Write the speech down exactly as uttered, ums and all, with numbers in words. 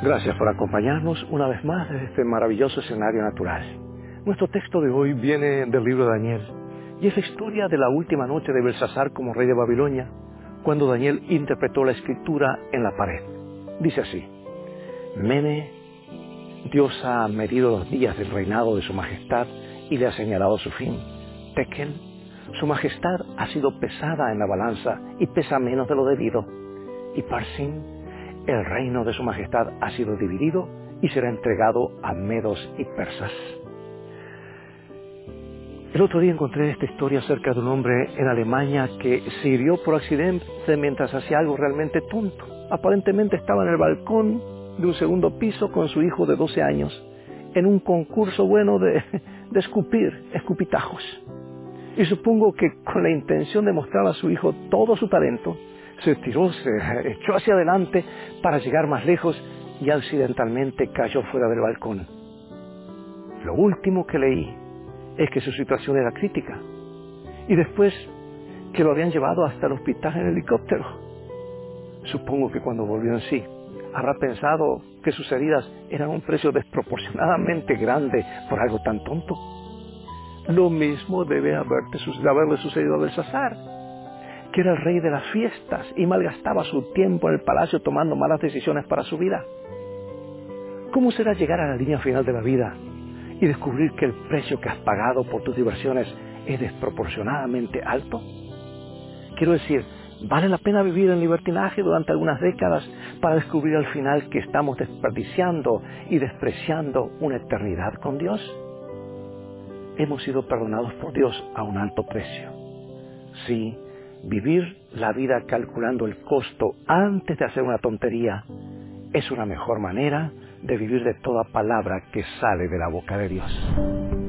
Gracias por acompañarnos una vez más desde este maravilloso escenario natural. Nuestro texto de hoy viene del libro de Daniel y es la historia de la última noche de Belsasar como rey de Babilonia, cuando Daniel interpretó la escritura en la pared. Dice así: Mene, Dios ha medido los días del reinado de su majestad y le ha señalado su fin. Tekel, su majestad ha sido pesada en la balanza y pesa menos de lo debido. Y Parsin, el reino de su majestad ha sido dividido y será entregado a medos y persas. El otro día encontré esta historia acerca de un hombre en Alemania que se hirió por accidente mientras hacía algo realmente tonto. Aparentemente estaba en el balcón de un segundo piso con su hijo de doce años en un concurso bueno de, de escupir, escupitajos. Y supongo que con la intención de mostrar a su hijo todo su talento, se estiró, se echó hacia adelante para llegar más lejos y accidentalmente cayó fuera del balcón. Lo último que leí es que su situación era crítica y después que lo habían llevado hasta el hospital en helicóptero. Supongo que cuando volvió en sí habrá pensado que sus heridas eran un precio desproporcionadamente grande por algo tan tonto. Lo mismo debe haberte, haberle sucedido a Belsasar, que era el rey de las fiestas y malgastaba su tiempo en el palacio tomando malas decisiones para su vida. ¿Cómo será llegar a la línea final de la vida y descubrir que el precio que has pagado por tus diversiones es desproporcionadamente alto? Quiero decir, ¿vale la pena vivir en libertinaje durante algunas décadas para descubrir al final que estamos desperdiciando y despreciando una eternidad con Dios? Hemos sido perdonados por Dios a un alto precio. Sí, vivir la vida calculando el costo antes de hacer una tontería es una mejor manera de vivir de toda palabra que sale de la boca de Dios.